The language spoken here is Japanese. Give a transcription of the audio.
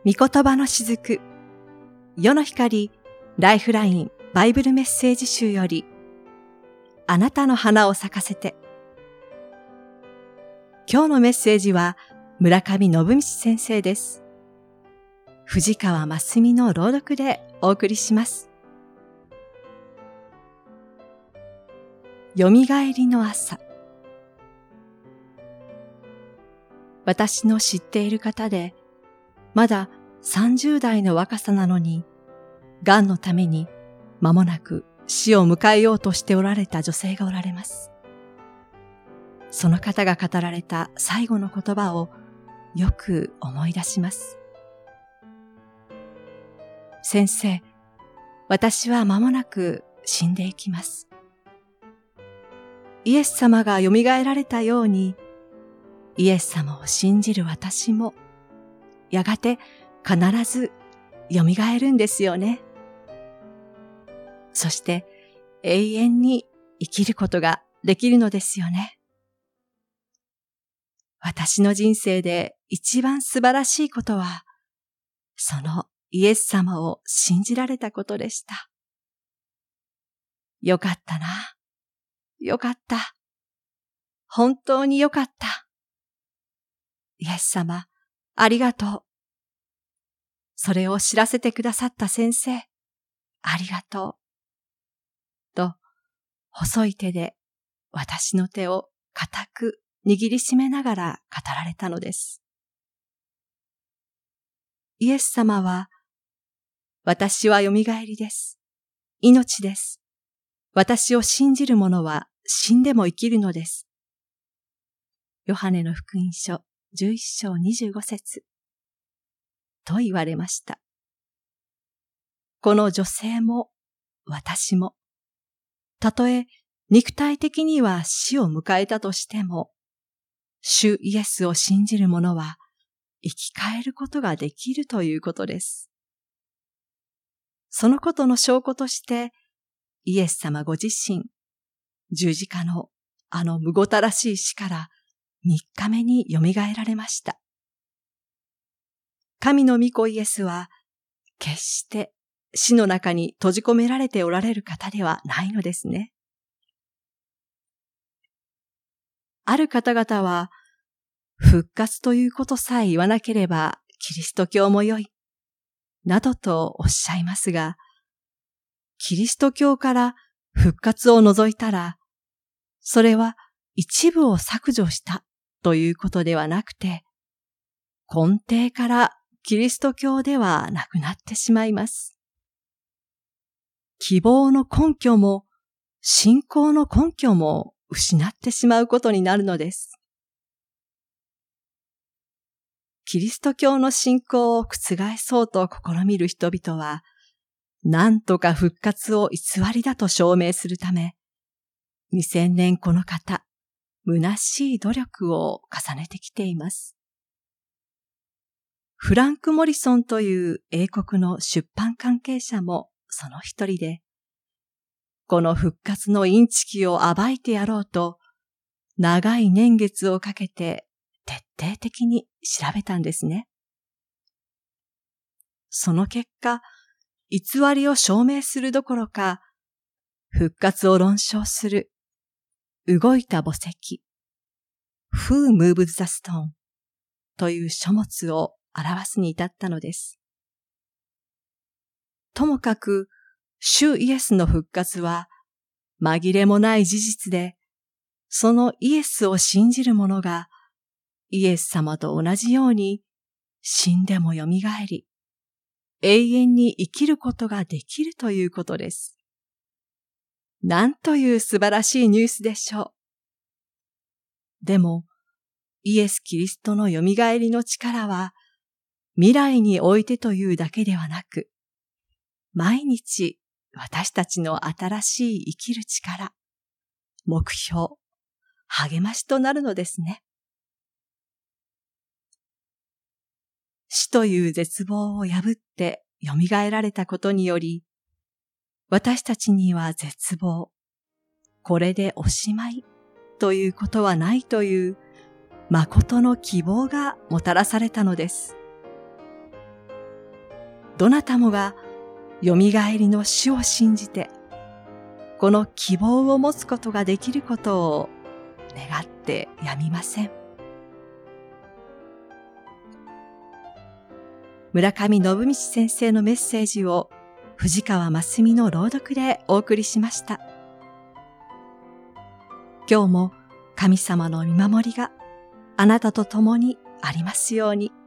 御言葉のしずく、世の光ライフラインバイブルメッセージ集より、あなたの花を咲かせて。今日のメッセージは村上信道先生です。藤川真澄の朗読でお送りします。よみがえりの朝。私の知っている方で、まだ30代の若さなのに、がんのために間もなく死を迎えようとしておられた女性がおられます。その方が語られた最後の言葉をよく思い出します。先生、私は間もなく死んでいきます。イエス様がよみがえられたように、イエス様を信じる私も、やがて必ずよみがえるんですよね。そして永遠に生きることができるのですよね。私の人生で一番素晴らしいことは、そのイエス様を信じられたことでした。よかったな。よかった。本当によかった。イエス様、ありがとう。それを知らせてくださった先生、ありがとう。と、細い手で私の手を固く握りしめながら語られたのです。イエス様は、私はよみがえりです。命です。私を信じる者は死んでも生きるのです。ヨハネの福音書11章25節と言われました。この女性も私も、たとえ肉体的には死を迎えたとしても、主イエスを信じる者は生き返ることができるということです。そのことの証拠として、イエス様ご自身、十字架のあのむごたらしい死から3日目によみがえられました。神の御子イエスは、決して死の中に閉じ込められておられる方ではないのですね。ある方々は、復活ということさえ言わなければキリスト教も良い、などとおっしゃいますが、キリスト教から復活を除いたら、それは一部を削除したということではなくて、根底からキリスト教ではなくなってしまいます。希望の根拠も信仰の根拠も失ってしまうことになるのです。キリスト教の信仰を覆そうと試みる人々は、なんとか復活を偽りだと証明するため、2000年この方、虚しい努力を重ねてきています。フランク・モリソンという英国の出版関係者もその一人で、この復活のインチキを暴いてやろうと、長い年月をかけて徹底的に調べたんですね。その結果、偽りを証明するどころか、復活を論証する、動いた墓石、Who moved the stone という書物を表すに至ったのです。ともかく、主イエスの復活は紛れもない事実で、そのイエスを信じる者がイエス様と同じように死んでもよみがえり、永遠に生きることができるということです。なんという素晴らしいニュースでしょう。でも、イエス・キリストのよみがえりの力は、未来においてというだけではなく、毎日私たちの新しい生きる力、目標、励ましとなるのですね。死という絶望を破って蘇られたことにより、私たちには絶望、これでおしまいということはないという誠の希望がもたらされたのです。 どなたもがよみがえりの主を信じて、この希望を持つことができることを願ってやみません。村上信道先生のメッセージを藤川真澄の朗読でお送りしました。今日も神様の見守りがあなたと共にありますように。